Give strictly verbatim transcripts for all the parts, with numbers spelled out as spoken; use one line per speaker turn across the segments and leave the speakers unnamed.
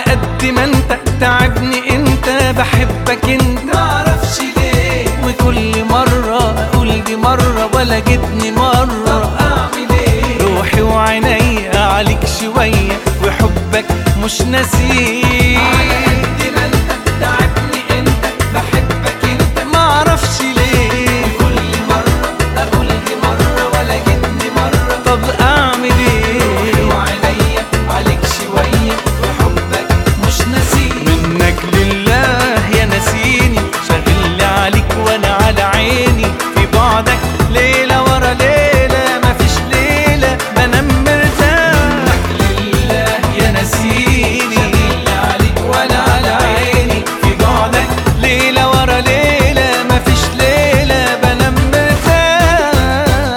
قد ما انت تعبني انت بحبك انت معرفش ليه، وكل مرة اقول دي مرة ولا جتني مرة. طب اعمل ايه؟ روحي وعيني عليك شوية وحبك مش ناسيه. على قد ما انت تعبني انت بحبك انت معرفش ليه، وكل مرة اقول دي مرة ولا جتني مرة. طب اعمل ايه؟ روحي وعيني عليك شوية وحبك مش ناسيه. منك لله يا ناسيني، شاغل عليك وانا على عيني، في بعدك ليلة ورا ليلة مفيش ليلة بنام مرتاح. منك لله يا ناسيني، شاغل عليك وانا على عيني، في بعدك ليلة ورا ليلة مفيش ليلة بنام مرتاح.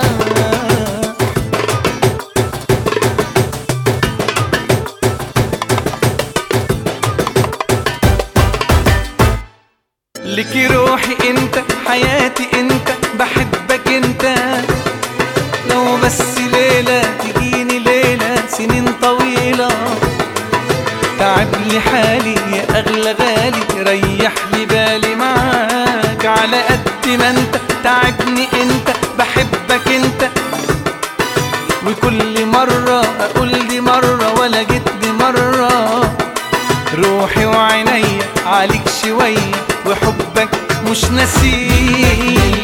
لكي روحي انت حياتي انت بحبك انت، لو بس ليلة تجيني ليلة سنين طويلة. تعب لي حالي يا اغلى غالي، ريح لي بالي معاك. على قد ما انت تعبني انت بحبك انت، وكل مرة اقول دي مرة ولا جتني مرة. روحي وعيني عليك شوية وحبك مش ناسيه.